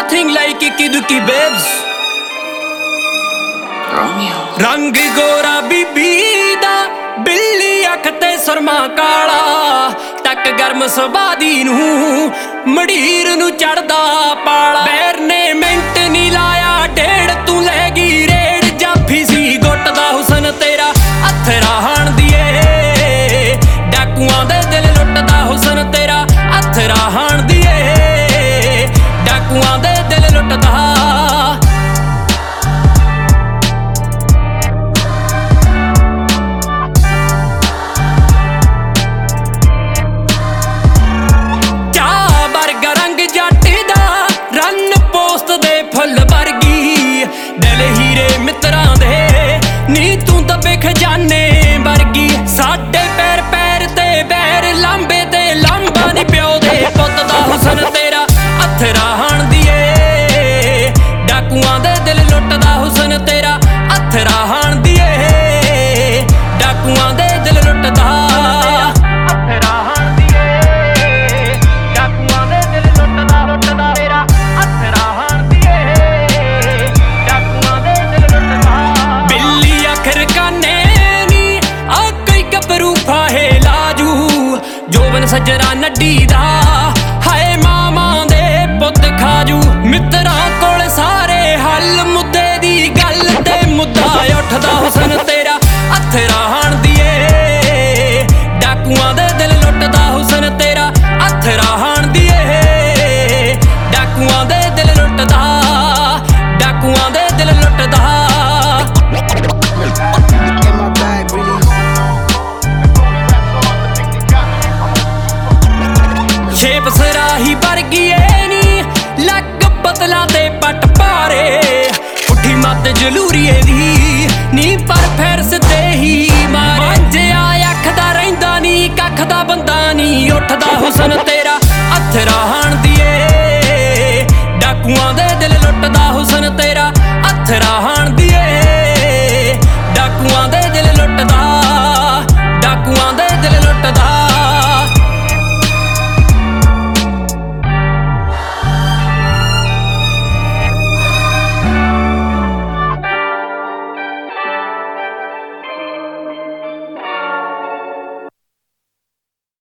nothing like Ikiduki babes. रंग गोरा बीबी दा बिल्ली अख ते सुरमा काला टक गर्म सुबादी नूं मड़ीर नूं चढ़दा पाला बैर ने मिंट नी लाया डेढ़ तू लै गई रेड़ जाफी सी गुट दा हुसन तेरा हथ राहण दिए डाकुआं दे दिल लुटदा हुसन तेरा हथ राहण दिए डाकुआं दे दिल लुटदा मित्रां दे नी तू दबे खजाने वर्गी साडे पैर पैर ते बैर लांबे ते लांबा नी प्यो दे पुत दा हुसन तेरा हथ राहण दिए डाकुआं दे दिल लुटदा हुसन तेरा हथ राहण दिए डाकुआं दे दिल लुटदा सजरा नड्डी दा हाय मामा दे पुत खाजू मित्रां कोल सारे हल मुद्दे दी गल ते मुद्दा उठदा हुसन तेरा हथ राहण दिए डाकुआं दे दिल लुटदा हुसन तेरा हथ राहण दिए डाकुआं दे दिल लुटदा डाकुआं दे दिल लुटदा शेप सराही वर्गी नी लग पतला ते पट भारे उठी मत जलूरीए दी नी पर फिर सिद्धे ही मारे मंझिया अख दा रहिंदा नी कख दा बंदा नी उठदा हुसन ते